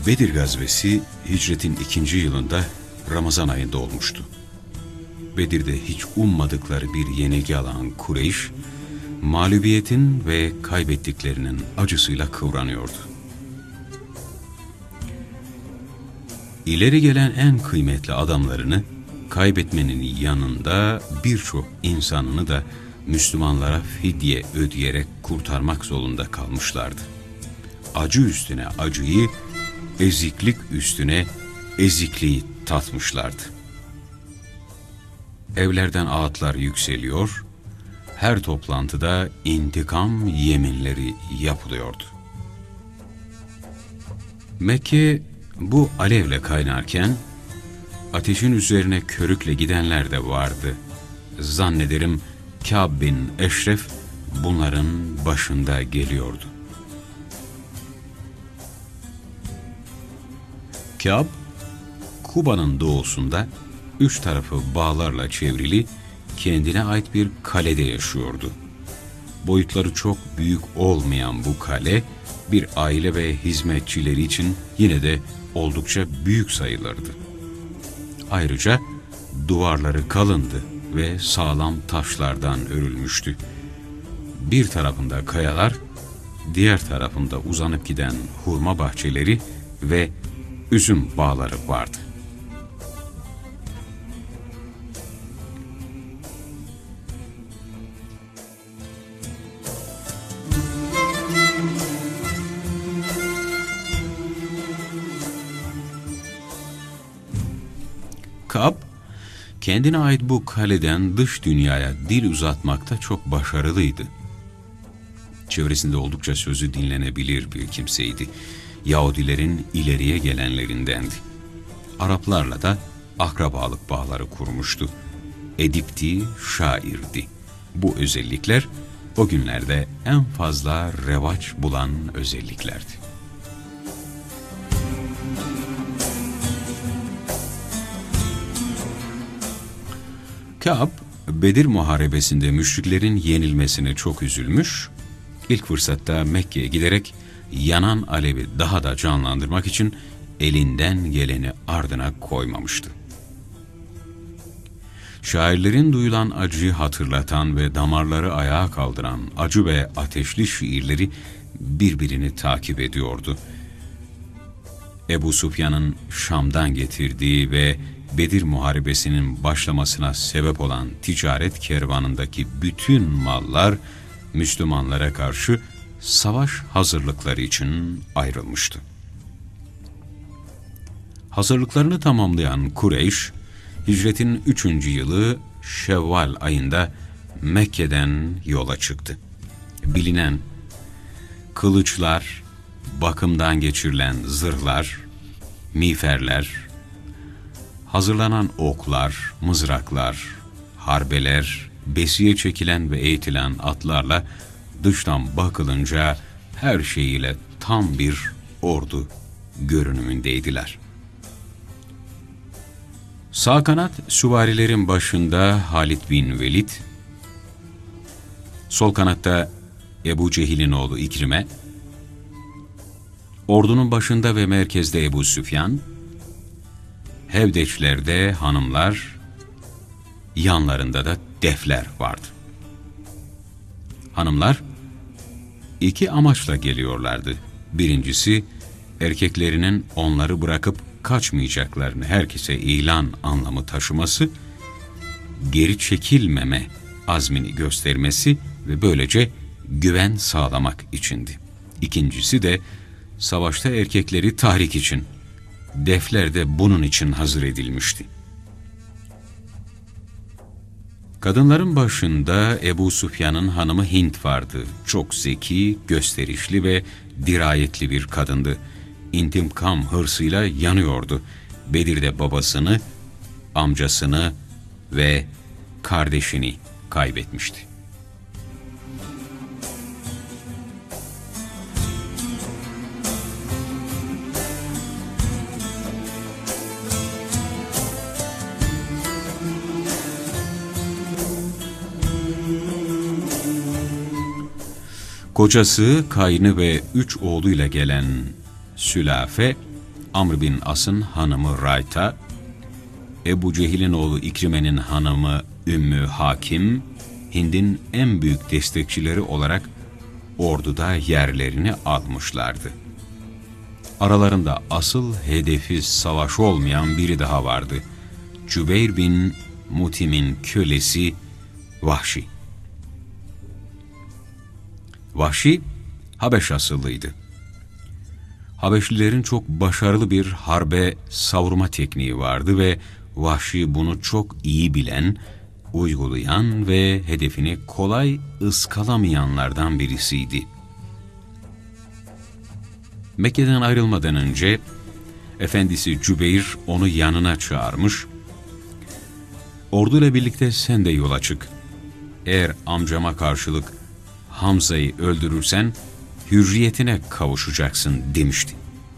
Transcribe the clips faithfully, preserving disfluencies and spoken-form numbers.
Bedir gazvesi hicretin ikinci yılında Ramazan ayında olmuştu. Bedir'de hiç ummadıkları bir yenilgi alan Kureyş, mağlubiyetin ve kaybettiklerinin acısıyla kıvranıyordu. İleri gelen en kıymetli adamlarını kaybetmenin yanında birçok insanını da Müslümanlara fidye ödeyerek kurtarmak zorunda kalmışlardı. Acı üstüne acıyı, eziklik üstüne ezikliği tatmışlardı. Evlerden ağıtlar yükseliyor, her toplantıda intikam yeminleri yapılıyordu. Mekke bu alevle kaynarken ateşin üzerine körükle gidenler de vardı. Zannederim Kâb bin Eşref bunların başında geliyordu. Kâb, Kuba'nın doğusunda üç tarafı bağlarla çevrili kendine ait bir kalede yaşıyordu. Boyutları çok büyük olmayan bu kale, bir aile ve hizmetçileri için yine de oldukça büyük sayılırdı. Ayrıca duvarları kalındı ve sağlam taşlardan örülmüştü. Bir tarafında kayalar, diğer tarafında uzanıp giden hurma bahçeleri ve üzüm bağları vardı. Kâb, kendine ait bu kaleden dış dünyaya dil uzatmakta çok başarılıydı. Çevresinde oldukça sözü dinlenebilir bir kimseydi. Yahudilerin ileriye gelenlerindendi. Araplarla da akrabalık bağları kurmuştu. Edipti, şairdi. Bu özellikler o günlerde en fazla revaç bulan özelliklerdi. Kâb, Bedir Muharebesi'nde müşriklerin yenilmesine çok üzülmüş, ilk fırsatta Mekke'ye giderek yanan alevi daha da canlandırmak için elinden geleni ardına koymamıştı. Şairlerin duyulan acıyı hatırlatan ve damarları ayağa kaldıran acı ve ateşli şiirleri birbirini takip ediyordu. Ebu Süfyan'ın Şam'dan getirdiği ve Bedir Muharebesi'nin başlamasına sebep olan ticaret kervanındaki bütün mallar Müslümanlara karşı savaş hazırlıkları için ayrılmıştı. Hazırlıklarını tamamlayan Kureyş, hicretin üçüncü yılı Şevval ayında Mekke'den yola çıktı. Bilinen kılıçlar, bakımdan geçirilen zırhlar, miğferler, hazırlanan oklar, mızraklar, harbeler, besiye çekilen ve eğitilen atlarla dıştan bakılınca her şeyiyle tam bir ordu görünümündeydiler. Sağ kanat süvarilerin başında Halid bin Velid, sol kanatta Ebu Cehil'in oğlu İkrime, ordunun başında ve merkezde Ebu Süfyan, hevdeçlerde hanımlar, yanlarında da defler vardı. Hanımlar iki amaçla geliyorlardı. Birincisi, erkeklerinin onları bırakıp kaçmayacaklarını herkese ilan anlamı taşıması, geri çekilmeme azmini göstermesi ve böylece güven sağlamak içindi. İkincisi de savaşta erkekleri tahrik için, defler de bunun için hazır edilmişti. Kadınların başında Ebu Süfyan'ın hanımı Hint vardı. Çok zeki, gösterişli ve dirayetli bir kadındı. İntikam hırsıyla yanıyordu. Bedir'de babasını, amcasını ve kardeşini kaybetmişti. Kocası, kaynı ve üç oğluyla gelen Sülafe, Amr bin As'ın hanımı Rayta, Ebu Cehil'in oğlu İkrime'nin hanımı Ümmü Hakim, Hind'in en büyük destekçileri olarak orduda yerlerini almışlardı. Aralarında asıl hedefi savaş olmayan biri daha vardı. Cübeyr bin Mutim'in kölesi Vahşi. Vahşi, Habeş asıllıydı. Habeşlilerin çok başarılı bir harbe savurma tekniği vardı ve Vahşi bunu çok iyi bilen, uygulayan ve hedefini kolay ıskalamayanlardan birisiydi. Mekke'den ayrılmadan önce efendisi Cübeyr onu yanına çağırmış, orduyla birlikte sen de yola çık. Eğer amcama karşılık Hamza'yı öldürürsen hürriyetine kavuşacaksın demişti.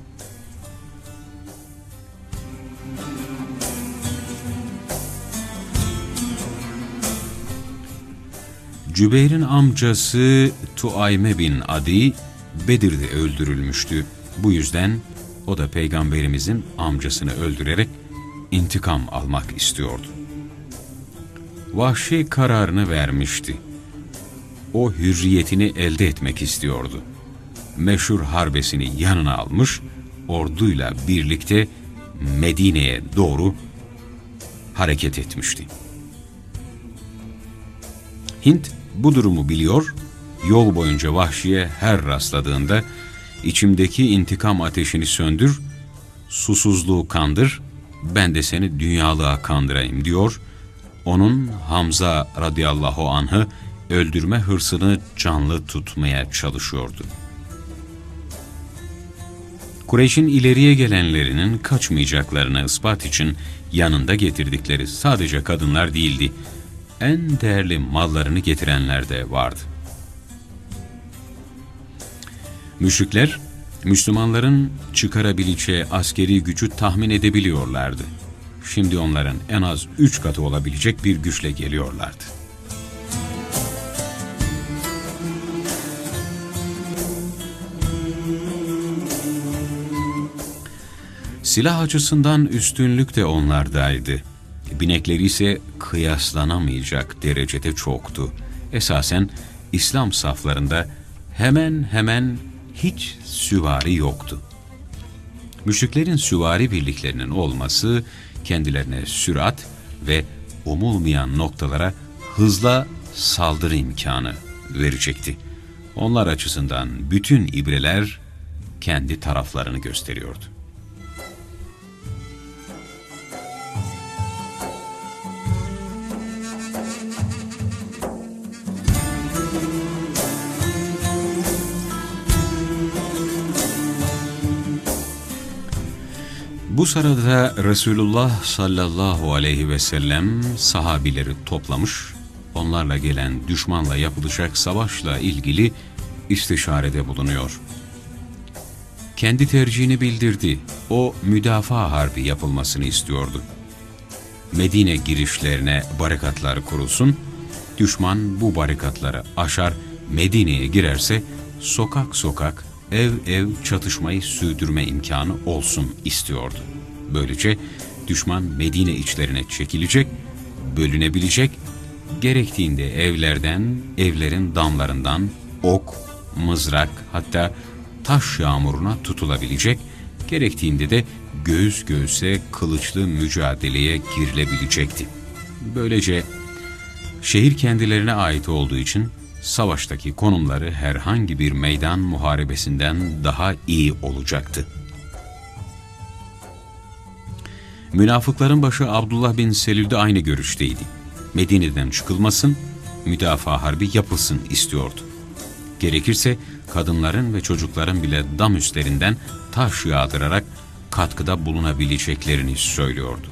Cübeyr'in amcası Tuayme bin Adi Bedir'de öldürülmüştü. Bu yüzden o da Peygamberimizin amcasını öldürerek intikam almak istiyordu. Vahşi kararını vermişti. O hürriyetini elde etmek istiyordu. Meşhur harbesini yanına almış, orduyla birlikte Medine'ye doğru hareket etmişti. Hint bu durumu biliyor, yol boyunca Vahşi'ye her rastladığında içimdeki intikam ateşini söndür, susuzluğu kandır, ben de seni dünyalığa kandırayım diyor. Onun Hamza radıyallahu anh'ı öldürme hırsını canlı tutmaya çalışıyordu. Kureyş'in ileriye gelenlerinin kaçmayacaklarını ispat için yanında getirdikleri sadece kadınlar değildi. En değerli mallarını getirenler de vardı. Müşrikler, Müslümanların çıkarabileceği askeri gücü tahmin edebiliyorlardı. Şimdi onların en az üç katı olabilecek bir güçle geliyorlardı. Silah açısından üstünlük de onlardaydı. Binekleri ise kıyaslanamayacak derecede çoktu. Esasen İslam saflarında hemen hemen hiç süvari yoktu. Müşriklerin süvari birliklerinin olması kendilerine sürat ve umulmayan noktalara hızla saldırı imkanı verecekti. Onlar açısından bütün ibreler kendi taraflarını gösteriyordu. Bu sırada Resulullah sallallahu aleyhi ve sellem sahabileri toplamış, onlarla gelen düşmanla yapılacak savaşla ilgili istişarede bulunuyor. Kendi tercihini bildirdi. O müdafaa harbi yapılmasını istiyordu. Medine girişlerine barikatlar kurulsun, düşman bu barikatları aşar Medine'ye girerse sokak sokak, ev ev çatışmayı sürdürme imkanı olsun istiyordu. Böylece düşman Medine içlerine çekilecek, bölünebilecek, gerektiğinde evlerden, evlerin damlarından ok, mızrak, hatta taş yağmuruna tutulabilecek, gerektiğinde de göğüs göğüse kılıçlı mücadeleye girilebilecekti. Böylece şehir kendilerine ait olduğu için savaştaki konumları herhangi bir meydan muharebesinden daha iyi olacaktı. Münafıkların başı Abdullah bin Selül de aynı görüşteydi. Medine'den çıkılmasın, müdafaa harbi yapılsın istiyordu. Gerekirse kadınların ve çocukların bile dam üstlerinden taş yağdırarak katkıda bulunabileceklerini söylüyordu.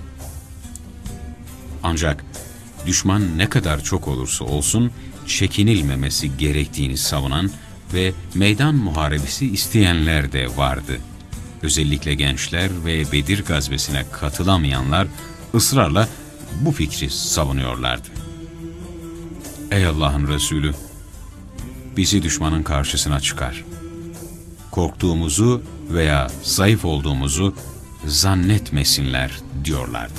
Ancak düşman ne kadar çok olursa olsun çekinilmemesi gerektiğini savunan ve meydan muharebesi isteyenler de vardı. Özellikle gençler ve Bedir gazvesine katılamayanlar ısrarla bu fikri savunuyorlardı. Ey Allah'ın Resulü! Bizi düşmanın karşısına çıkar. Korktuğumuzu veya zayıf olduğumuzu zannetmesinler diyorlardı.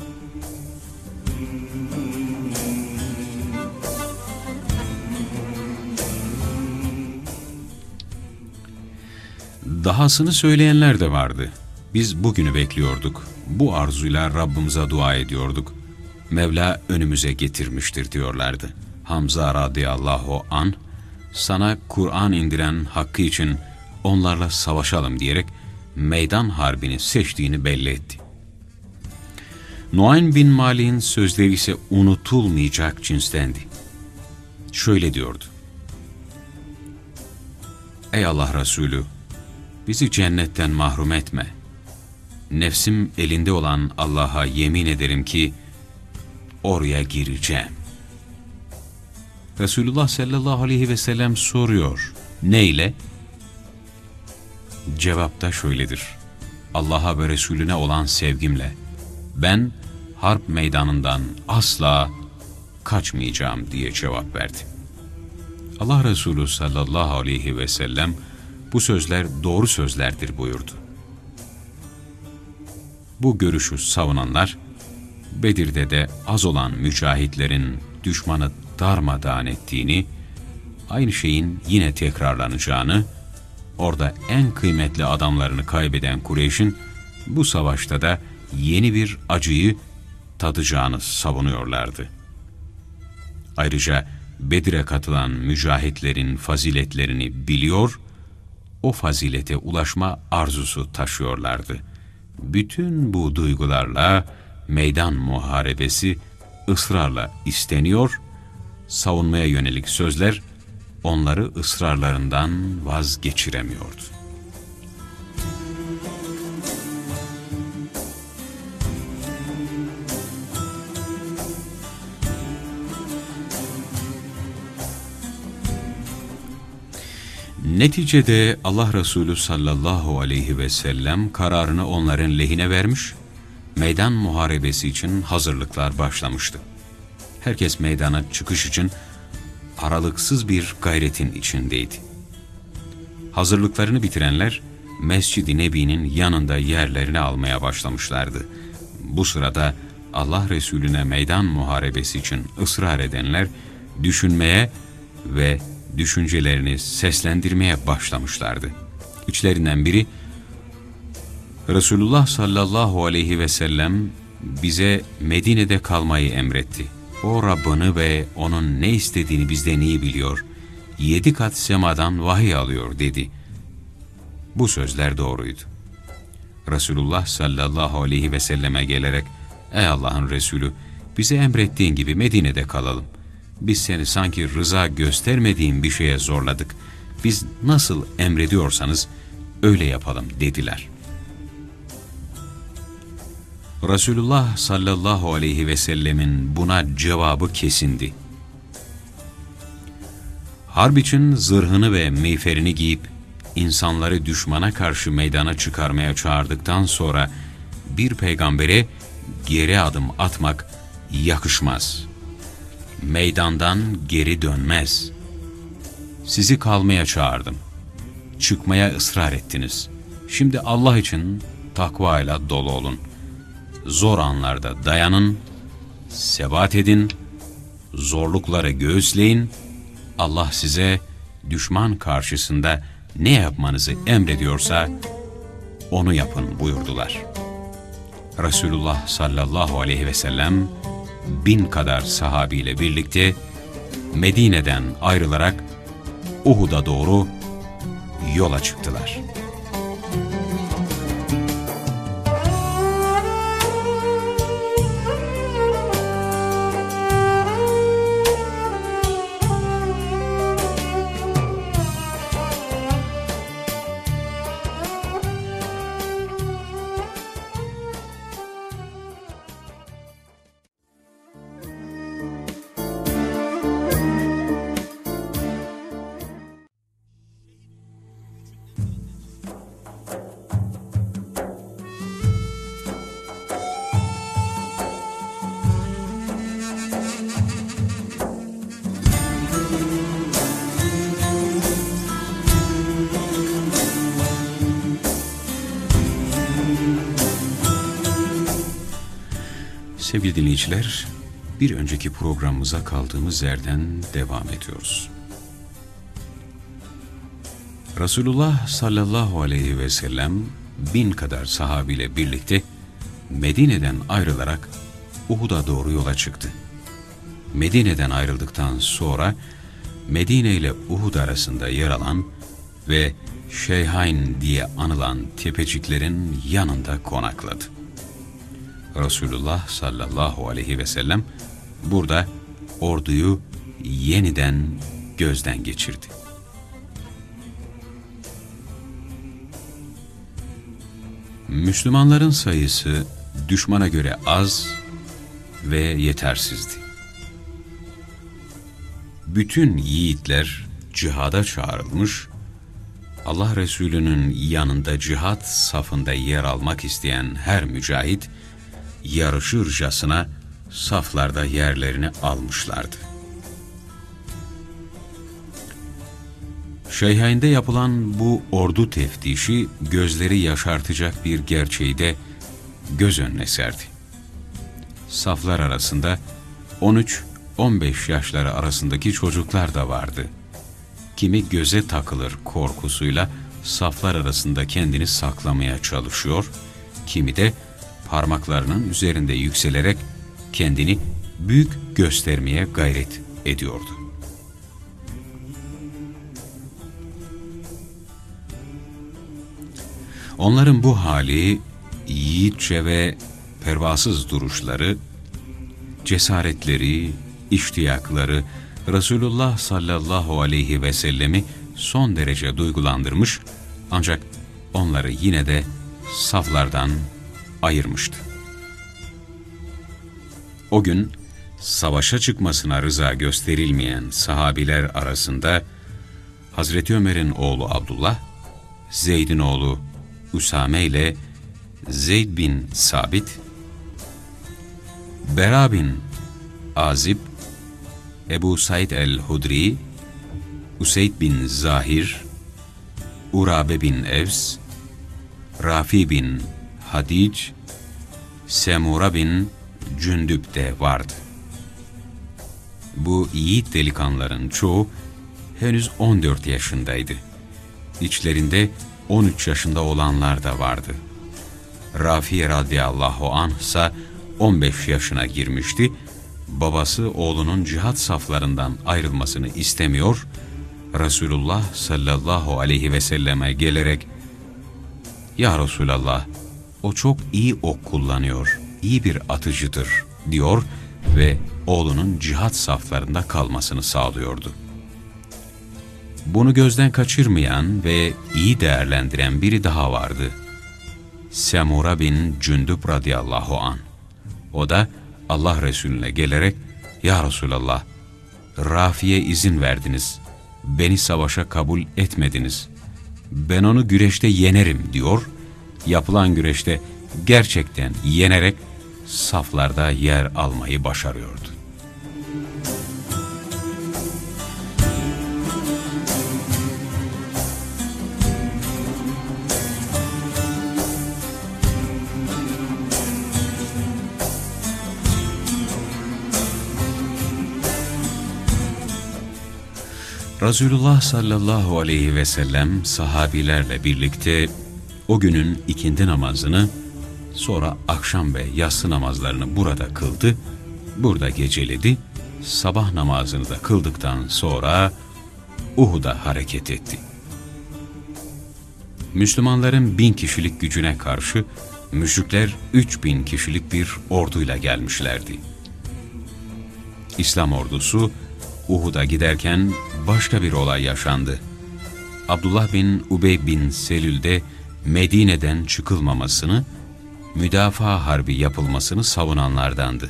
Dahasını söyleyenler de vardı. Biz bugünü bekliyorduk. Bu arzuyla Rabbimize dua ediyorduk. Mevla önümüze getirmiştir diyorlardı. Hamza radıyallahu an sana Kur'an indiren hakkı için onlarla savaşalım diyerek meydan harbini seçtiğini belli etti. Nuaym bin Malik'in sözleri ise unutulmayacak cinstendi. Şöyle diyordu: Ey Allah Resulü, bizi cennetten mahrum etme. Nefsim elinde olan Allah'a yemin ederim ki oraya gireceğim. Resulullah sallallahu aleyhi ve sellem soruyor. Neyle? Cevapta şöyledir: Allah'a ve Resulüne olan sevgimle. Ben harp meydanından asla kaçmayacağım diye cevap verdi. Allah Resulü sallallahu aleyhi ve sellem bu sözler doğru sözlerdir buyurdu. Bu görüşü savunanlar, Bedir'de de az olan mücahitlerin düşmanı darmadağın ettiğini, aynı şeyin yine tekrarlanacağını, orada en kıymetli adamlarını kaybeden Kureyş'in bu savaşta da yeni bir acıyı tadacağını savunuyorlardı. Ayrıca Bedir'e katılan mücahitlerin faziletlerini biliyor, o fazilete ulaşma arzusu taşıyorlardı. Bütün bu duygularla meydan muharebesi ısrarla isteniyor, savunmaya yönelik sözler onları ısrarlarından vazgeçiremiyordu. Neticede Allah Resulü sallallahu aleyhi ve sellem kararını onların lehine vermiş, meydan muharebesi için hazırlıklar başlamıştı. Herkes meydana çıkış için aralıksız bir gayretin içindeydi. Hazırlıklarını bitirenler Mescid-i Nebi'nin yanında yerlerini almaya başlamışlardı. Bu sırada Allah Resulüne meydan muharebesi için ısrar edenler düşünmeye ve düşüncelerini seslendirmeye başlamışlardı. İçlerinden biri, Resulullah sallallahu aleyhi ve sellem bize Medine'de kalmayı emretti. O Rabbini ve onun ne istediğini bizden iyi biliyor. Yedi kat semadan vahiy alıyor dedi. Bu sözler doğruydu. Resulullah sallallahu aleyhi ve selleme gelerek, ey Allah'ın Resulü, bize emrettiğin gibi Medine'de kalalım. Biz seni sanki rıza göstermediğin bir şeye zorladık. Biz nasıl emrediyorsanız öyle yapalım dediler. Resulullah sallallahu aleyhi ve sellemin buna cevabı kesindi. Harp için zırhını ve miğferini giyip insanları düşmana karşı meydana çıkarmaya çağırdıktan sonra bir peygambere geri adım atmak yakışmaz. Meydandan geri dönmez. Sizi kalmaya çağırdım. Çıkmaya ısrar ettiniz. Şimdi Allah için takvayla dolu olun. Zor anlarda dayanın, sebat edin, zorlukları göğüsleyin. Allah size düşman karşısında ne yapmanızı emrediyorsa onu yapın buyurdular. Resulullah sallallahu aleyhi ve sellem bin kadar sahabiyle birlikte Medine'den ayrılarak Uhud'a doğru yola çıktılar. Sevgili dinleyiciler, bir önceki programımıza kaldığımız yerden devam ediyoruz. Resulullah sallallahu aleyhi ve sellem bin kadar sahabiyle birlikte Medine'den ayrılarak Uhud'a doğru yola çıktı. Medine'den ayrıldıktan sonra Medine ile Uhud arasında yer alan ve Şeyhain diye anılan tepeciklerin yanında konakladı. Resulullah sallallahu aleyhi ve sellem burada orduyu yeniden gözden geçirdi. Müslümanların sayısı düşmana göre az ve yetersizdi. Bütün yiğitler cihada çağrılmış, Allah Resulü'nün yanında cihat safında yer almak isteyen her mücahit, yarışırcasına saflarda yerlerini almışlardı. Şeyhain'de yapılan bu ordu teftişi gözleri yaşartacak bir gerçeği de göz önüne serdi. Saflar arasında on üç on beş yaşları arasındaki çocuklar da vardı. Kimi göze takılır korkusuyla saflar arasında kendini saklamaya çalışıyor, kimi de parmaklarının üzerinde yükselerek kendini büyük göstermeye gayret ediyordu. Onların bu hali, yiğitçe ve pervasız duruşları, cesaretleri, iştiyakları Resulullah sallallahu aleyhi ve sellemi son derece duygulandırmış, ancak onları yine de saflardan ayırmıştı. O gün savaşa çıkmasına rıza gösterilmeyen sahabiler arasında Hazreti Ömer'in oğlu Abdullah, Zeyd'in oğlu Usame ile Zeyd bin Sabit, Bera bin Azib, Ebu Said el-Hudri, Useyd bin Zahir, Urabe bin Evs, Rafi bin Hadic, Semura bin Cündüb de vardı. Bu yiğit delikanlıların çoğu henüz on dört yaşındaydı. İçlerinde on üç yaşında olanlar da vardı. Rafi radıyallahu anh ise on beş yaşına girmişti. Babası oğlunun cihat saflarından ayrılmasını istemiyor, Resulullah sallallahu aleyhi ve selleme gelerek "Ya Resulallah, o çok iyi ok kullanıyor, iyi bir atıcıdır" diyor ve oğlunun cihat saflarında kalmasını sağlıyordu. Bunu gözden kaçırmayan ve iyi değerlendiren biri daha vardı. Semura bin Cündüb radıyallahu anh. O da Allah Resulüne gelerek "Ya Resulallah, Rafi'ye izin verdiniz, beni savaşa kabul etmediniz. Ben onu güreşte yenerim" diyor. Yapılan güreşte gerçekten yenerek saflarda yer almayı başarıyordu. Resulullah sallallahu aleyhi ve sellem sahabilerle birlikte o günün ikindi namazını, sonra akşam ve yatsı namazlarını burada kıldı, burada geceledi, sabah namazını da kıldıktan sonra Uhud'a hareket etti. Müslümanların bin kişilik gücüne karşı müşrikler üç bin kişilik bir orduyla gelmişlerdi. İslam ordusu Uhud'a giderken başka bir olay yaşandı. Abdullah bin Ubey bin Selül de Medine'den çıkılmamasını, müdafaa harbi yapılmasını savunanlardandı.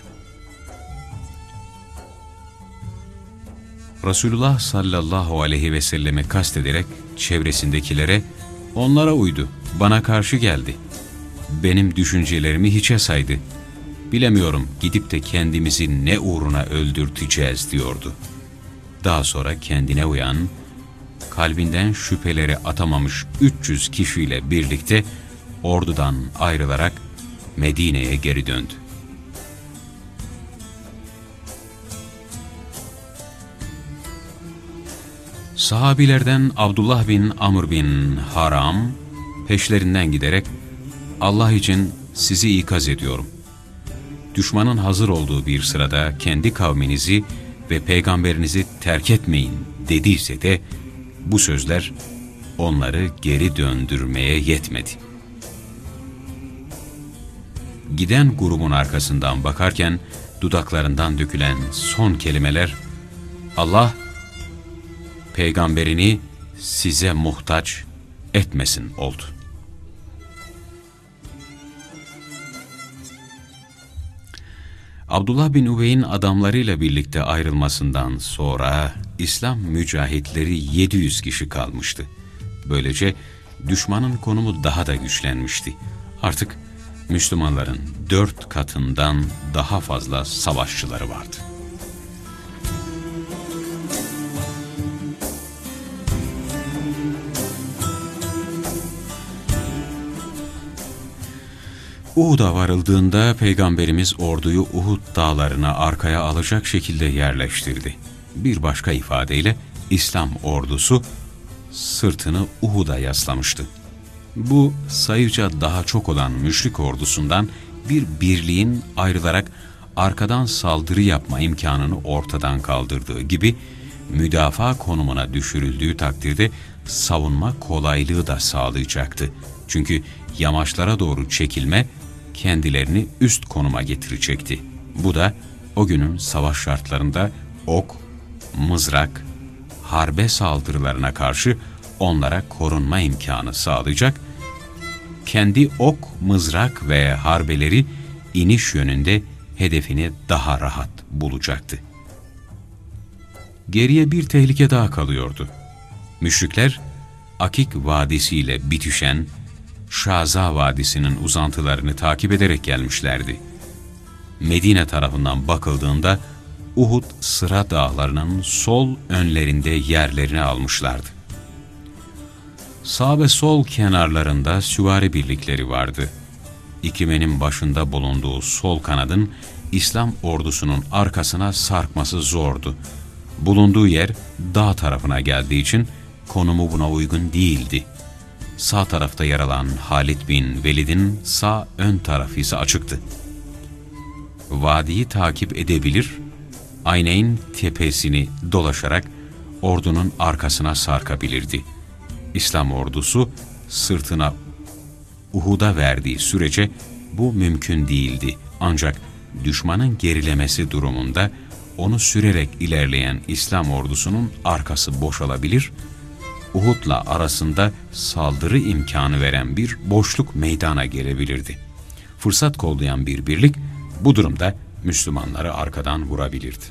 Resulullah sallallahu aleyhi ve selleme kastederek çevresindekilere "Onlara uydu, bana karşı geldi. Benim düşüncelerimi hiçe saydı. Bilemiyorum, gidip de kendimizi ne uğruna öldürteceğiz" diyordu. Daha sonra kendine uyan, kalbinden şüpheleri atamamış üç yüz kişiyle birlikte ordudan ayrılarak Medine'ye geri döndü. Sahabilerden Abdullah bin Amr bin Haram peşlerinden giderek Allah için sizi ikaz ediyorum. Düşmanın hazır olduğu bir sırada kendi kavminizi ve peygamberinizi terk etmeyin dediyse de bu sözler onları geri döndürmeye yetmedi. Giden grubun arkasından bakarken dudaklarından dökülen son kelimeler Allah peygamberini size muhtaç etmesin oldu. Abdullah bin Übey'in adamlarıyla birlikte ayrılmasından sonra İslam mücahitleri yedi yüz kişi kalmıştı. Böylece düşmanın konumu daha da güçlenmişti. Artık Müslümanların dört katından daha fazla savaşçıları vardı. Uhud'a varıldığında Peygamberimiz orduyu Uhud dağlarına arkaya alacak şekilde yerleştirdi. Bir başka ifadeyle İslam ordusu sırtını Uhud'a yaslamıştı. Bu sayıca daha çok olan müşrik ordusundan bir birliğin ayrılarak arkadan saldırı yapma imkanını ortadan kaldırdığı gibi müdafaa konumuna düşürüldüğü takdirde savunma kolaylığı da sağlayacaktı. Çünkü yamaçlara doğru çekilme kendilerini üst konuma getirecekti. Bu da o günün savaş şartlarında ok, mızrak, harbe saldırılarına karşı onlara korunma imkanı sağlayacak, kendi ok, mızrak ve harbeleri iniş yönünde hedefini daha rahat bulacaktı. Geriye bir tehlike daha kalıyordu. Müşrikler, Akik Vadisi ile bitişen Şaza Vadisi'nin uzantılarını takip ederek gelmişlerdi. Medine tarafından bakıldığında Uhud Sıra Dağları'nın sol önlerinde yerlerini almışlardı. Sağ ve sol kenarlarında süvari birlikleri vardı. İkimenin başında bulunduğu sol kanadın İslam ordusunun arkasına sarkması zordu. Bulunduğu yer dağ tarafına geldiği için konumu buna uygun değildi. Sağ tarafta yer alan Halid bin Velid'in sağ ön tarafı ise açıktı. Vadiyi takip edebilir, Ayneyn tepesini dolaşarak ordunun arkasına sarkabilirdi. İslam ordusu sırtına Uhud'a verdiği sürece bu mümkün değildi. Ancak düşmanın gerilemesi durumunda onu sürerek ilerleyen İslam ordusunun arkası boşalabilir, Uhud'la arasında saldırı imkanı veren bir boşluk meydana gelebilirdi. Fırsat kollayan bir birlik bu durumda Müslümanları arkadan vurabilirdi.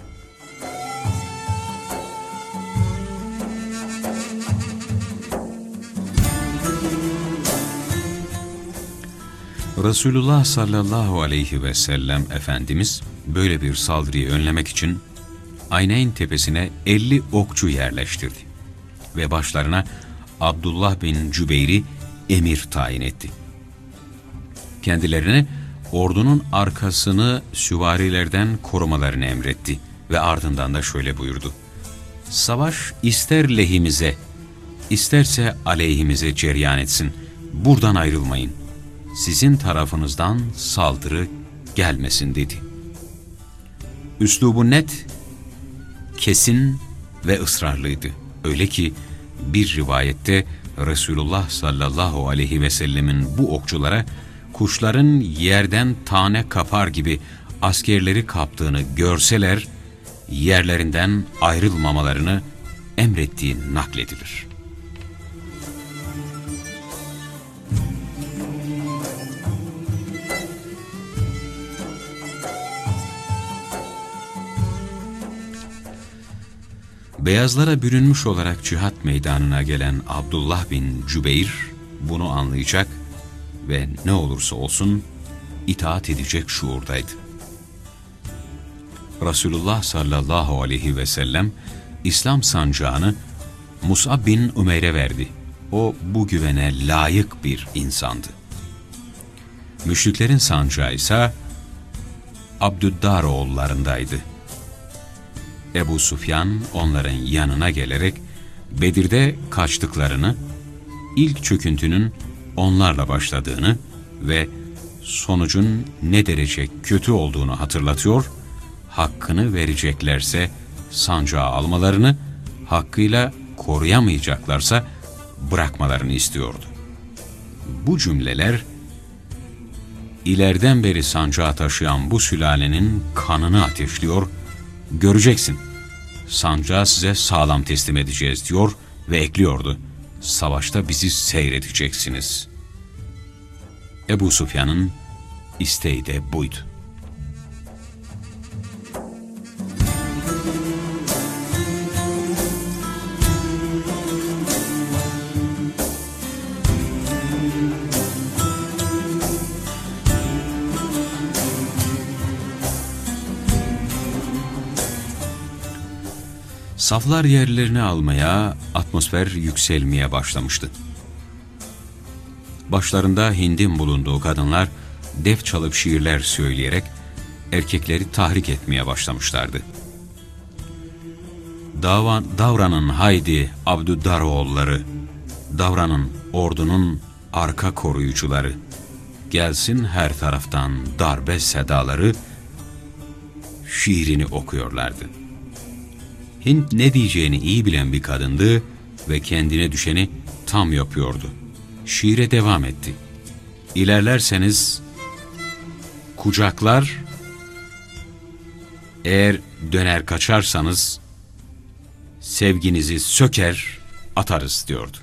Resulullah sallallahu aleyhi ve sellem Efendimiz böyle bir saldırıyı önlemek için Ayneyn tepesine elli okçu yerleştirdi ve başlarına Abdullah bin Cübeyr'i emir tayin etti. Kendilerine ordunun arkasını süvarilerden korumalarını emretti ve ardından da şöyle buyurdu: "Savaş ister lehimize, isterse aleyhimize cereyan etsin, buradan ayrılmayın. Sizin tarafınızdan saldırı gelmesin" dedi. Üslubu net, kesin ve ısrarlıydı. Öyle ki bir rivayette Resulullah sallallahu aleyhi ve sellemin bu okçulara kuşların yerden tane kapar gibi askerleri kaptığını görseler, yerlerinden ayrılmamalarını emrettiği nakledilir. Beyazlara bürünmüş olarak cihat meydanına gelen Abdullah bin Cübeyr bunu anlayacak ve ne olursa olsun itaat edecek şuurdaydı. Resulullah sallallahu aleyhi ve sellem İslam sancağını Mus'ab bin Ümeyr'e verdi. O bu güvene layık bir insandı. Müşriklerin sancağı ise Abdüddar oğullarındaydı. Ebu Süfyan onların yanına gelerek Bedir'de kaçtıklarını, ilk çöküntünün onlarla başladığını ve sonucun ne derece kötü olduğunu hatırlatıyor, hakkını vereceklerse sancağı almalarını, hakkıyla koruyamayacaklarsa bırakmalarını istiyordu. Bu cümleler, ileriden beri sancağı taşıyan bu sülalenin kanını ateşliyor, göreceksin, sancağı size sağlam teslim edeceğiz diyor ve ekliyordu, savaşta bizi seyredeceksiniz. Ebu Süfyan'ın isteği de buydu. Saflar yerlerini almaya, atmosfer yükselmeye başlamıştı. Başlarında Hind'in bulunduğu kadınlar def çalıp şiirler söyleyerek erkekleri tahrik etmeye başlamışlardı. Davan, Davranın haydi Abdüdaroğulları, davranın ordunun arka koruyucuları, gelsin her taraftan darbe sedaları, şiirini okuyorlardı. Hint ne diyeceğini iyi bilen bir kadındı ve kendine düşeni tam yapıyordu. Şiire devam etti. İlerlerseniz kucaklar, eğer döner kaçarsanız sevginizi söker atarız diyordu.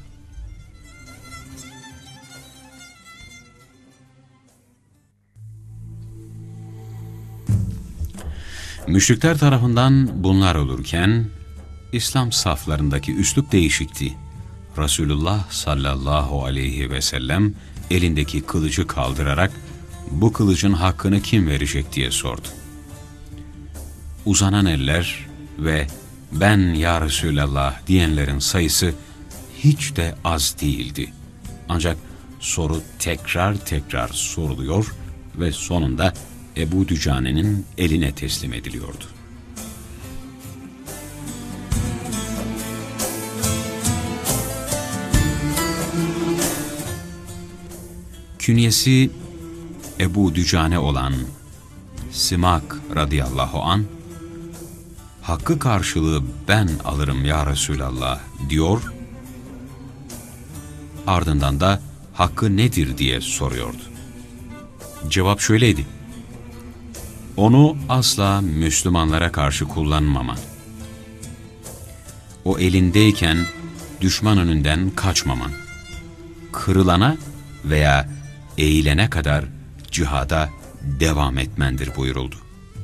Müşrikler tarafından bunlar olurken İslam saflarındaki üslup değişikti. Resulullah sallallahu aleyhi ve sellem elindeki kılıcı kaldırarak bu kılıcın hakkını kim verecek diye sordu. Uzanan eller ve ben ya Resulallah diyenlerin sayısı hiç de az değildi. Ancak soru tekrar tekrar soruluyor ve sonunda Ebu Dücane'nin eline teslim ediliyordu. Künyesi Ebu Dücane olan Simak radıyallahu an, hakkı karşılığı ben alırım ya Resulallah diyor, ardından da hakkı nedir diye soruyordu. Cevap şöyleydi: onu asla Müslümanlara karşı kullanmaman, o elindeyken düşman önünden kaçmaman, kırılana veya eğilene kadar cihada devam etmendir buyuruldu.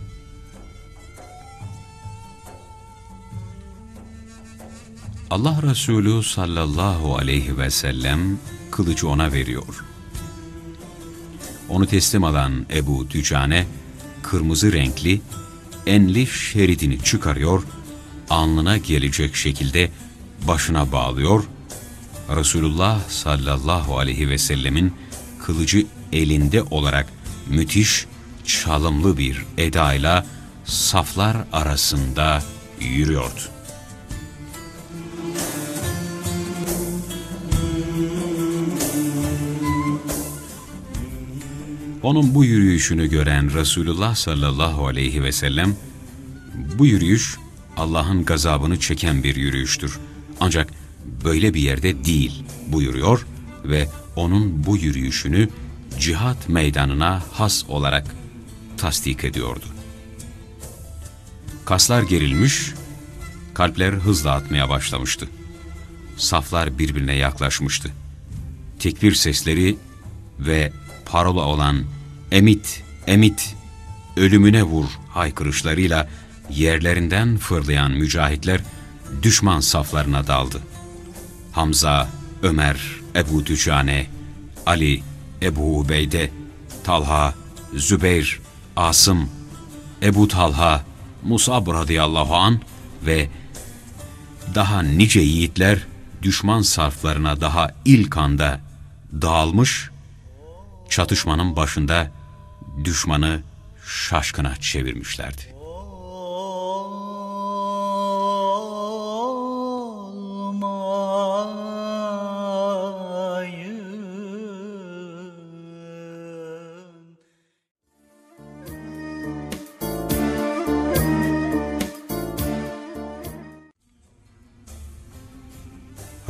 Allah Resulü sallallahu aleyhi ve sellem kılıcı ona veriyor. Onu teslim alan Ebu Dücane, kırmızı renkli, enli şeridini çıkarıyor, alnına gelecek şekilde başına bağlıyor, Resulullah sallallahu aleyhi ve sellemin kılıcı elinde olarak müthiş, çalımlı bir edayla saflar arasında yürüyordu. Onun bu yürüyüşünü gören Resulullah sallallahu aleyhi ve sellem, bu yürüyüş Allah'ın gazabını çeken bir yürüyüştür. Ancak böyle bir yerde değil buyuruyor ve onun bu yürüyüşünü cihat meydanına has olarak tasdik ediyordu. Kaslar gerilmiş, kalpler hızla atmaya başlamıştı. Saflar birbirine yaklaşmıştı. Tekbir sesleri ve parola olan "Emit, emit, ölümüne vur" haykırışlarıyla yerlerinden fırlayan mücahitler düşman saflarına daldı. Hamza, Ömer, Ebu Dücane, Ali, Ebu Ubeyde, Talha, Zübeyr, Asım, Ebu Talha, Musab radıyallahu an ve daha nice yiğitler düşman saflarına daha ilk anda dağılmış, çatışmanın başında düşmanı şaşkına çevirmişlerdi. Olmaz.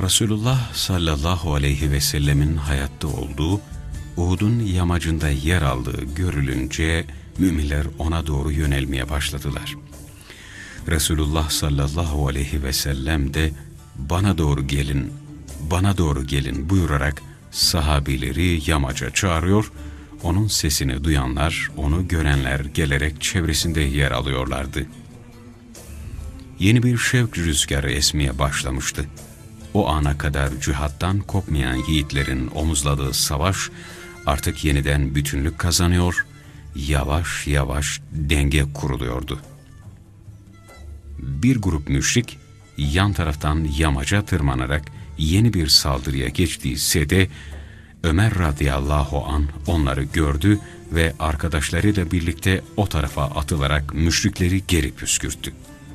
Resulullah sallallahu aleyhi ve sellemin hayatta olduğu, Uhud'un yamacında yer aldığı görülünce müminler ona doğru yönelmeye başladılar. Resulullah sallallahu aleyhi ve sellem de bana doğru gelin, bana doğru gelin buyurarak sahabileri yamaca çağırıyor, onun sesini duyanlar, onu görenler gelerek çevresinde yer alıyorlardı. Yeni bir şevk rüzgarı esmeye başlamıştı. O ana kadar cihattan kopmayan yiğitlerin omuzladığı savaş artık yeniden bütünlük kazanıyor, yavaş yavaş denge kuruluyordu. Bir grup müşrik yan taraftan yamaca tırmanarak yeni bir saldırıya geçtiyse de Ömer radıyallahu an onları gördü ve arkadaşlarıyla birlikte o tarafa atılarak müşrikleri geri püskürttü.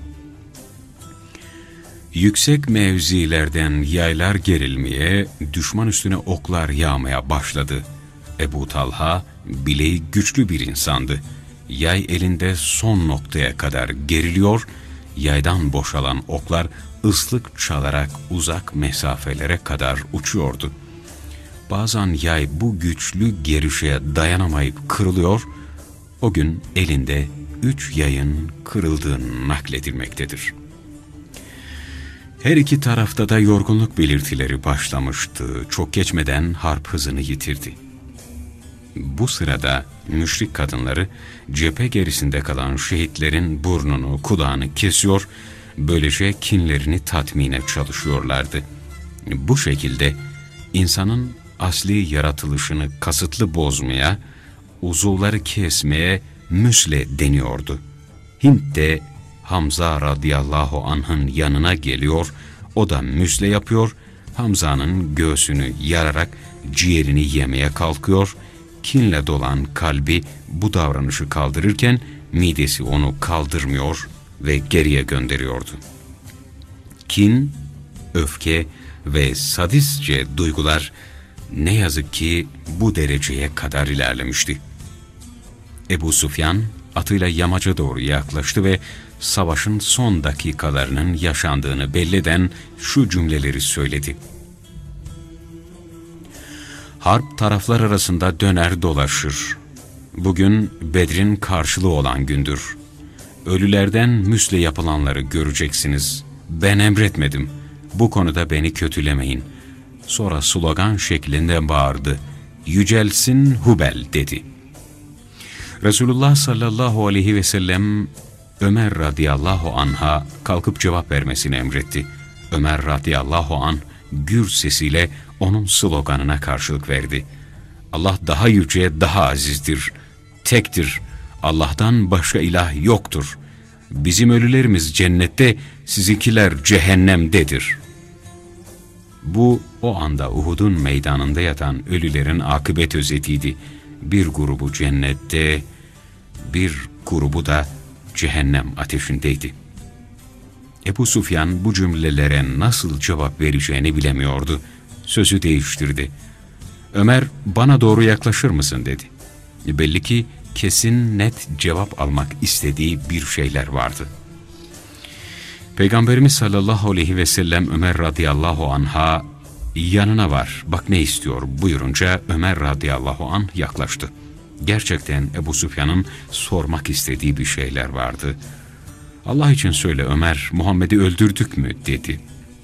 Yüksek mevzilerden yaylar gerilmeye, düşman üstüne oklar yağmaya başladı. Ebu Talha bileği güçlü bir insandı. Yay elinde son noktaya kadar geriliyor, yaydan boşalan oklar ıslık çalarak uzak mesafelere kadar uçuyordu. Bazen yay bu güçlü gerişe dayanamayıp kırılıyor, o gün elinde üç yayın kırıldığı nakledilmektedir. Her iki tarafta da yorgunluk belirtileri başlamıştı. Çok geçmeden harp hızını yitirdi. Bu sırada müşrik kadınları cephe gerisinde kalan şehitlerin burnunu, kulağını kesiyor, böylece kinlerini tatmine çalışıyorlardı. Bu şekilde insanın asli yaratılışını kasıtlı bozmaya, uzuvları kesmeye müsle deniyordu. Hint de Hamza radıyallahu anh'ın yanına geliyor, o da müsle yapıyor, Hamza'nın göğsünü yararak ciğerini yemeye kalkıyor, kinle dolan kalbi bu davranışı kaldırırken midesi onu kaldırmıyor ve geriye gönderiyordu. Kin, öfke ve sadistçe duygular ne yazık ki bu dereceye kadar ilerlemişti. Ebu Süfyan atıyla yamaca doğru yaklaştı ve savaşın son dakikalarının yaşandığını belli eden şu cümleleri söyledi. Harp taraflar arasında döner dolaşır. Bugün Bedir'in karşılığı olan gündür. Ölülerden müsle yapılanları göreceksiniz. Ben emretmedim. Bu konuda beni kötülemeyin. Sonra slogan şeklinde bağırdı. Yücelsin Hubel dedi. Resulullah sallallahu aleyhi ve sellem Ömer radıyallahu anh'a kalkıp cevap vermesini emretti. Ömer radıyallahu anh gür sesiyle onun sloganına karşılık verdi. Allah daha yüce, daha azizdir, tektir. Allah'tan başka ilah yoktur. Bizim ölülerimiz cennette, sizinkiler cehennemdedir. Bu o anda Uhud'un meydanında yatan ölülerin akıbet özetiydi. Bir grubu cennette, bir grubu da cehennem ateşindeydi. Ebu Süfyan bu cümlelere nasıl cevap vereceğini bilemiyordu. Sözü değiştirdi. Ömer, bana doğru yaklaşır mısın dedi. Belli ki kesin net cevap almak istediği bir şeyler vardı. Peygamberimiz sallallahu aleyhi ve sellem Ömer radıyallahu anh'a yanına var, bak ne istiyor buyurunca Ömer radıyallahu anh yaklaştı. Gerçekten Ebu Süfyan'ın sormak istediği bir şeyler vardı. Allah için söyle Ömer, Muhammed'i öldürdük mü dedi.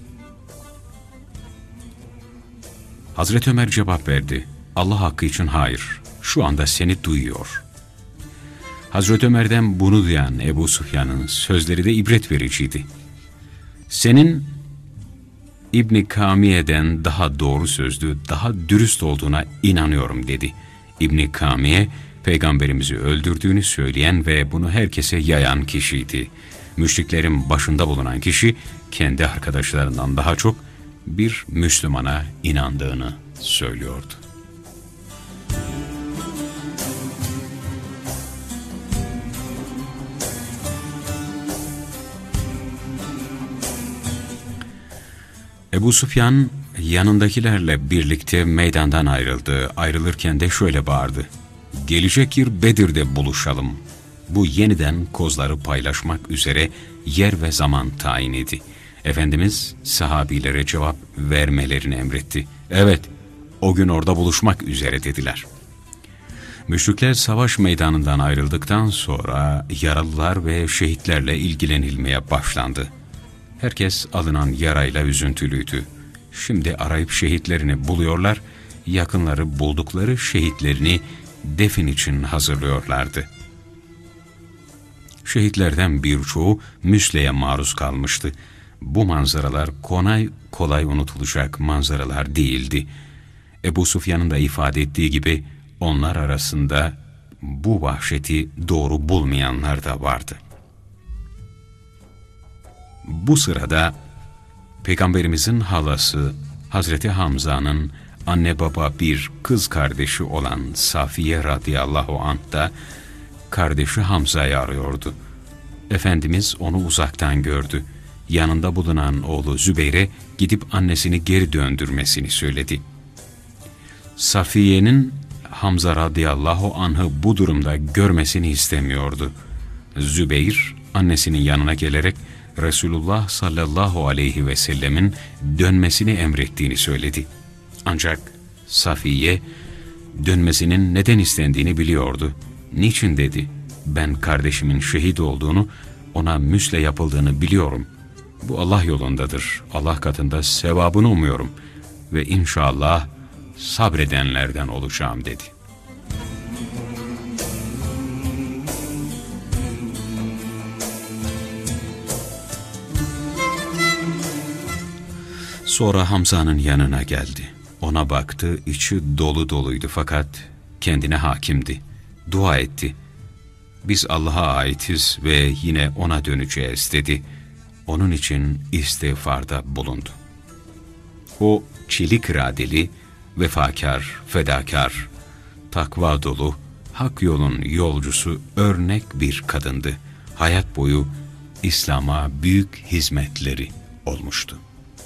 Hazreti Ömer cevap verdi. Allah hakkı için hayır, şu anda seni duyuyor. Hazreti Ömer'den bunu duyan Ebu Süfyan'ın sözleri de ibret vericiydi. Senin İbn Kamiye'den daha doğru sözlü, daha dürüst olduğuna inanıyorum dedi. İbn Kamiye, Peygamberimizi öldürdüğünü söyleyen ve bunu herkese yayan kişiydi. Müşriklerin başında bulunan kişi, kendi arkadaşlarından daha çok bir Müslümana inandığını söylüyordu. Ebu Süfyan yanındakilerle birlikte meydandan ayrıldı. Ayrılırken de şöyle bağırdı. Gelecek yıl Bedir'de buluşalım. Bu yeniden kozları paylaşmak üzere yer ve zaman tayin idi. Efendimiz sahabilere cevap vermelerini emretti. Evet, o gün orada buluşmak üzere dediler. Müşrikler savaş meydanından ayrıldıktan sonra yaralılar ve şehitlerle ilgilenilmeye başlandı. Herkes alınan yarayla üzüntülüydü. Şimdi arayıp şehitlerini buluyorlar, yakınları buldukları şehitlerini defin için hazırlıyorlardı. Şehitlerden birçoğu müsleye maruz kalmıştı. Bu manzaralar kolay kolay unutulacak manzaralar değildi. Ebu Sufyan'ın da ifade ettiği gibi onlar arasında bu vahşeti doğru bulmayanlar da vardı. Bu sırada Peygamberimizin halası Hazreti Hamza'nın anne baba bir kız kardeşi olan Safiye radıyallahu anh da kardeşi Hamza'yı arıyordu. Efendimiz onu uzaktan gördü. Yanında bulunan oğlu Zübeyir'e gidip annesini geri döndürmesini söyledi. Safiye'nin Hamza radıyallahu anh'ı bu durumda görmesini istemiyordu. Zübeyir annesinin yanına gelerek Resulullah sallallahu aleyhi ve sellemin dönmesini emrettiğini söyledi. Ancak Safiye dönmesinin neden istendiğini biliyordu. Niçin dedi? Ben kardeşimin şehit olduğunu, ona müsle yapıldığını biliyorum. Bu Allah yolundadır. Allah katında sevabını umuyorum ve inşallah sabredenlerden olacağım dedi. Sonra Hamza'nın yanına geldi. Ona baktı, içi dolu doluydu fakat kendine hakimdi. Dua etti. Biz Allah'a aitiz ve yine ona döneceğiz dedi. Onun için istiğfarda bulundu. O çelik iradeli, vefakar, fedakar, takva dolu, hak yolun yolcusu örnek bir kadındı. Hayat boyu İslam'a büyük hizmetleri olmuştu.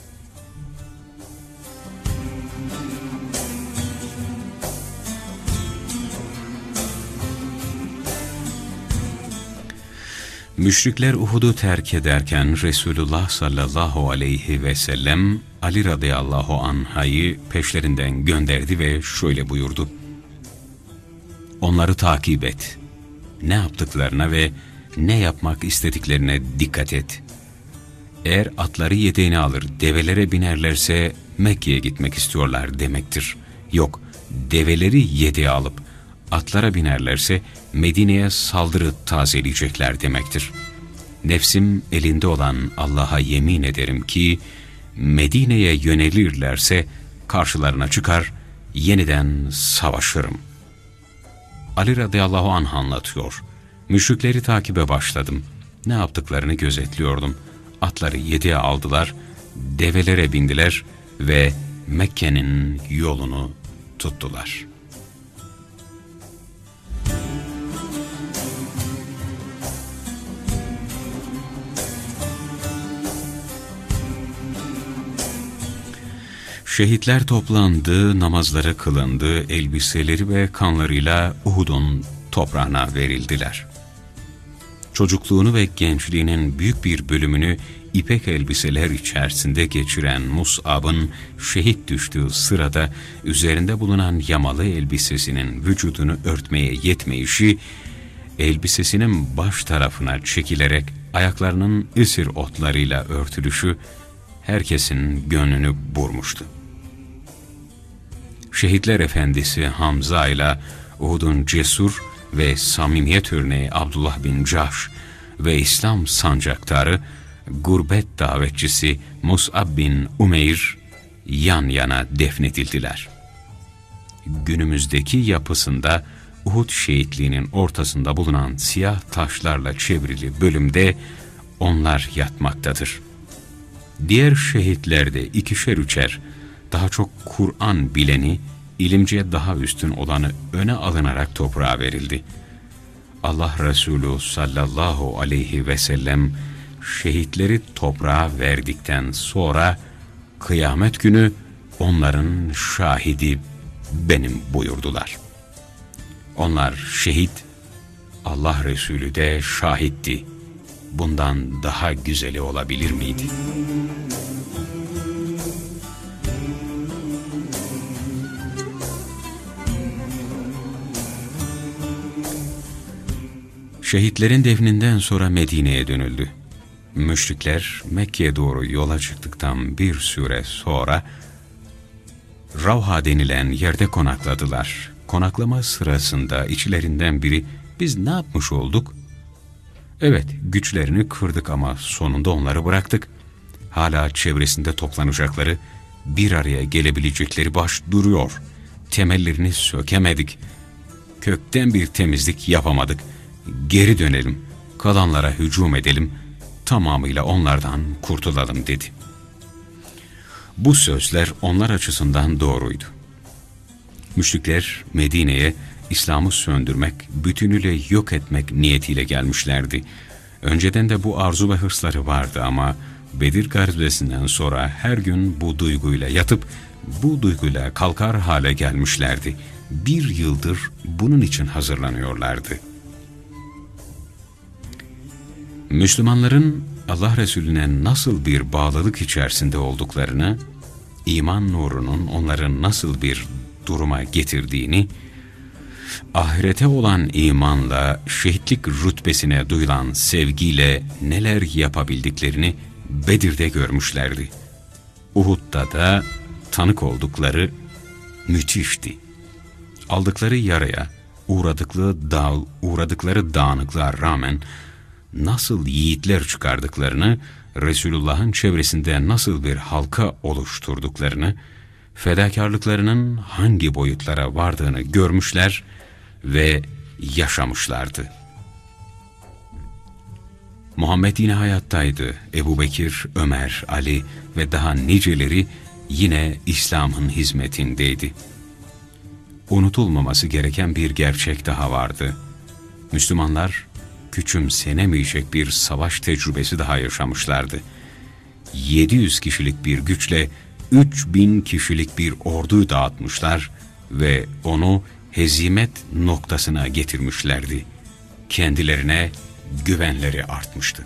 Müşrikler Uhud'u terk ederken Resulullah sallallahu aleyhi ve sellem Ali radıyallahu anh'ı peşlerinden gönderdi ve şöyle buyurdu. Onları takip et. Ne yaptıklarına ve ne yapmak istediklerine dikkat et. Eğer atları yedeğine alır, develere binerlerse Mekke'ye gitmek istiyorlar demektir. Yok, develeri yedeğe alıp atlara binerlerse Medine'ye saldırı tazeleyecekler demektir. Nefsim elinde olan Allah'a yemin ederim ki Medine'ye yönelirlerse karşılarına çıkar, yeniden savaşırım. Ali radıyallahu anh anlatıyor. Müşrikleri takibe başladım. Ne yaptıklarını gözetliyordum. Atları yedeğe aldılar, develere bindiler ve Mekke'nin yolunu tuttular. Şehitler toplandı, namazları kılındı, elbiseleri ve kanlarıyla Uhud'un toprağına verildiler. Çocukluğunu ve gençliğinin büyük bir bölümünü ipek elbiseler içerisinde geçiren Mus'ab'ın şehit düştüğü sırada üzerinde bulunan yamalı elbisesinin vücudunu örtmeye yetmeyişi, elbisesinin baş tarafına çekilerek ayaklarının ısır otlarıyla örtülüşü herkesin gönlünü burmuştu. Şehitler Efendisi Hamza ile Uhud'un cesur ve samimiyet örneği Abdullah bin Cahş ve İslam sancaktarı gurbet davetçisi Mus'ab bin Umeyr yan yana defnedildiler. Günümüzdeki yapısında Uhud şehitliğinin ortasında bulunan siyah taşlarla çevrili bölümde onlar yatmaktadır. Diğer şehitlerde ikişer üçer, daha çok Kur'an bileni, ilimce daha üstün olanı öne alınarak toprağa verildi. Allah Resulü sallallahu aleyhi ve sellem şehitleri toprağa verdikten sonra kıyamet günü onların şahidi benim buyurdular. Onlar şehit, Allah Resulü de şahitti. bundan daha güzeli olabilir miydi? Şehitlerin defninden sonra Medine'ye dönüldü. Müşrikler Mekke'ye doğru yola çıktıktan bir süre sonra Ravha denilen yerde konakladılar. Konaklama sırasında içlerinden biri, "Biz ne yapmış olduk? Evet, güçlerini kırdık ama sonunda onları bıraktık. Hala çevresinde toplanacakları, bir araya gelebilecekleri baş duruyor. Temellerini sökemedik. Kökten bir temizlik yapamadık. Geri dönelim, kalanlara hücum edelim, tamamıyla onlardan kurtulalım" dedi. Bu sözler onlar açısından doğruydu. Müşrikler Medine'ye İslam'ı söndürmek, bütünüyle yok etmek niyetiyle gelmişlerdi. Önceden de bu arzu ve hırsları vardı ama Bedir gazvesinden sonra her gün bu duyguyla yatıp bu duyguyla kalkar hale gelmişlerdi. Bir yıldır bunun için hazırlanıyorlardı. Müslümanların Allah Resulüne nasıl bir bağlılık içerisinde olduklarını, iman nurunun onları nasıl bir duruma getirdiğini, ahirete olan imanla, şehitlik rütbesine duyulan sevgiyle neler yapabildiklerini Bedir'de görmüşlerdi. Uhud'da da tanık oldukları müthişti. Aldıkları yaraya, uğradıkları, dağ, uğradıkları dağınıklığa rağmen nasıl yiğitler çıkardıklarını, Resulullah'ın çevresinde nasıl bir halka oluşturduklarını, fedakarlıklarının hangi boyutlara vardığını görmüşler ve yaşamışlardı. Muhammed yine hayattaydı. Ebu Bekir, Ömer, Ali ve daha niceleri yine İslam'ın hizmetindeydi. Unutulmaması gereken bir gerçek daha vardı. Müslümanlar küçümsenemeyecek bir savaş tecrübesi daha yaşamışlardı. yedi yüz kişilik bir güçle üç bin kişilik bir orduyu dağıtmışlar ve onu hezimet noktasına getirmişlerdi. Kendilerine güvenleri artmıştı.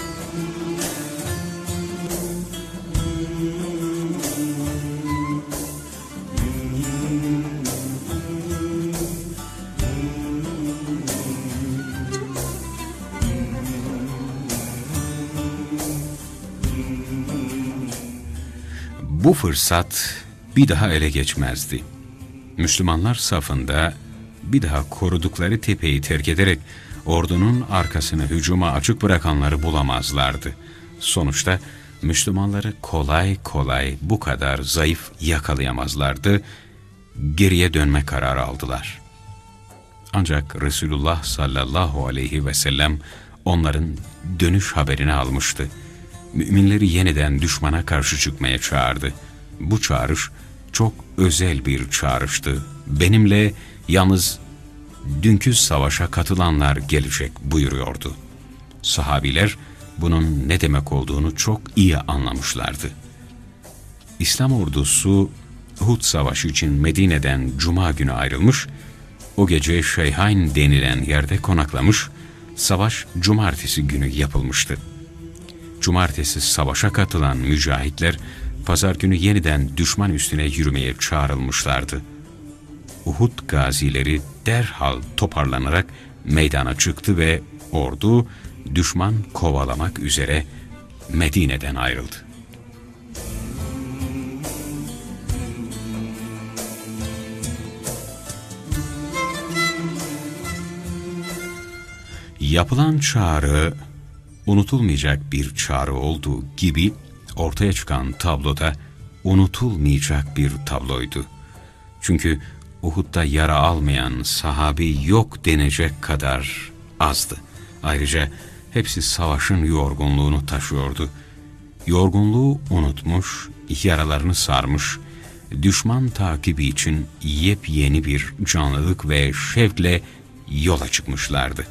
Bu fırsat bir daha ele geçmezdi. Müslümanlar safında bir daha korudukları tepeyi terk ederek ordunun arkasını hücuma açık bırakanları bulamazlardı. Sonuçta Müslümanları kolay kolay bu kadar zayıf yakalayamazlardı. Geriye dönme kararı aldılar. Ancak Resulullah sallallahu aleyhi ve sellem onların dönüş haberini almıştı. Müminleri yeniden düşmana karşı çıkmaya çağırdı. Bu çağrış çok özel bir çağrıştı. Benimle yalnız dünkü savaşa katılanlar gelecek buyuruyordu. Sahabiler bunun ne demek olduğunu çok iyi anlamışlardı. İslam ordusu Uhud Savaşı için Medine'den Cuma günü ayrılmış, o gece Şeyhain denilen yerde konaklamış, savaş Cumartesi günü yapılmıştı. Cumartesi savaşa katılan mücahitler, Pazar günü yeniden düşman üstüne yürümeye çağrılmışlardı. Uhud gazileri derhal toparlanarak meydana çıktı ve ordu düşman kovalamak üzere Medine'den ayrıldı. Yapılan çağrı unutulmayacak bir çağrı olduğu gibi ortaya çıkan tabloda unutulmayacak bir tabloydu. Çünkü Uhud'da yara almayan sahabi yok denecek kadar azdı. Ayrıca hepsi savaşın yorgunluğunu taşıyordu. Yorgunluğu unutmuş, yaralarını sarmış, düşman takibi için yepyeni bir canlılık ve şevkle yola çıkmışlardı.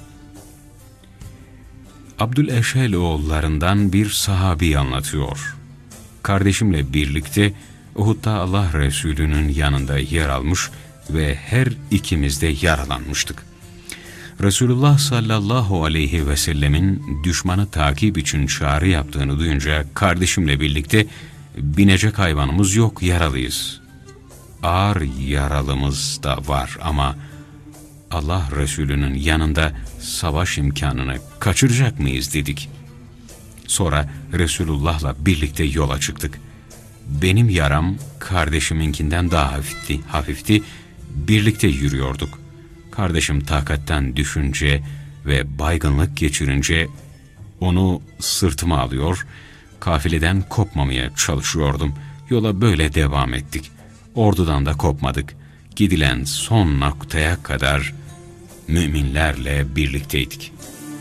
Abdüleşhel oğullarından bir sahabi anlatıyor. Kardeşimle birlikte Uhud'da Allah Resulü'nün yanında yer almış ve her ikimiz de yaralanmıştık. Resulullah sallallahu aleyhi ve sellemin düşmanı takip için çağrı yaptığını duyunca kardeşimle birlikte binecek hayvanımız yok, yaralıyız. Ağır yaralımız da var ama Allah Resulü'nün yanında savaş imkanını kaçıracak mıyız dedik. Sonra Resulullah'la birlikte yola çıktık. Benim yaram kardeşiminkinden daha hafifti, hafifti. Birlikte yürüyorduk. Kardeşim takatten düşünce ve baygınlık geçirince onu sırtıma alıyor, kafileden kopmamaya çalışıyordum. Yola böyle devam ettik. Ordudan da kopmadık. Gidilen son noktaya kadar müminlerle birlikteydik.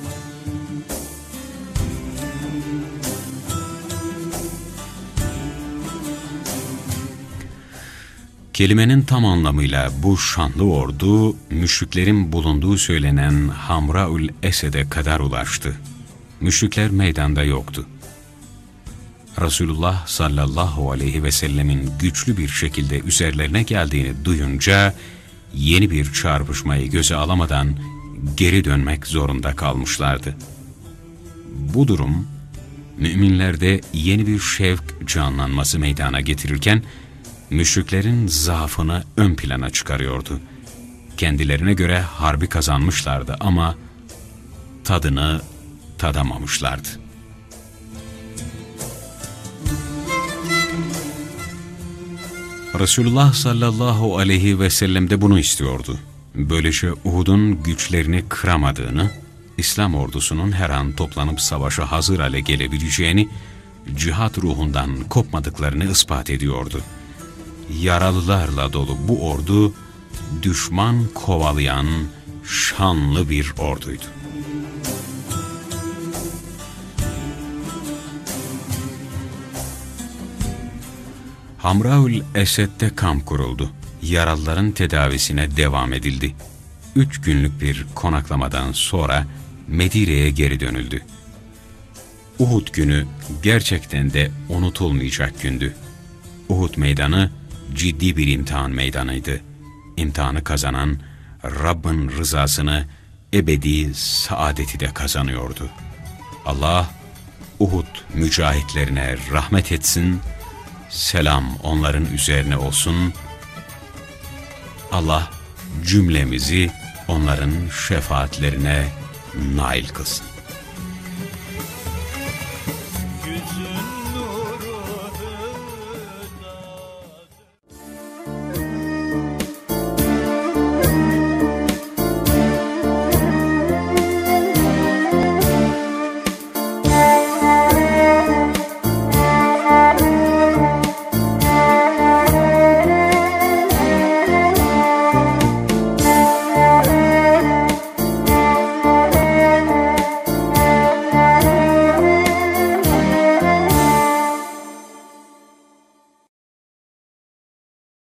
Kelimenin tam anlamıyla bu şanlı ordu, müşriklerin bulunduğu söylenen Hamraül Esed'e kadar ulaştı. Müşrikler meydanda yoktu. Resulullah sallallahu aleyhi ve sellemin güçlü bir şekilde üzerlerine geldiğini duyunca, yeni bir çarpışmayı göze alamadan geri dönmek zorunda kalmışlardı. Bu durum, müminlerde yeni bir şevk canlanması meydana getirirken, müşriklerin zaafını ön plana çıkarıyordu. Kendilerine göre harbi kazanmışlardı ama tadını tadamamışlardı. Resulullah sallallahu aleyhi ve sellem de bunu istiyordu. Böylece Uhud'un güçlerini kıramadığını, İslam ordusunun her an toplanıp savaşa hazır hale gelebileceğini, cihat ruhundan kopmadıklarını ispat ediyordu. Yaralılarla dolu bu ordu, düşman kovalayan şanlı bir orduydu. Hamraül Esed'de kamp kuruldu. Yaralıların tedavisine devam edildi. Üç günlük bir konaklamadan sonra Medine'ye geri dönüldü. Uhud günü gerçekten de unutulmayacak gündü. Uhud meydanı ciddi bir imtihan meydanıydı. İmtihanı kazanan Rabbin rızasını, ebedi saadeti de kazanıyordu. Allah Uhud mücahitlerine rahmet etsin, selam onların üzerine olsun. Allah cümlemizi onların şefaatlerine nail kılsın.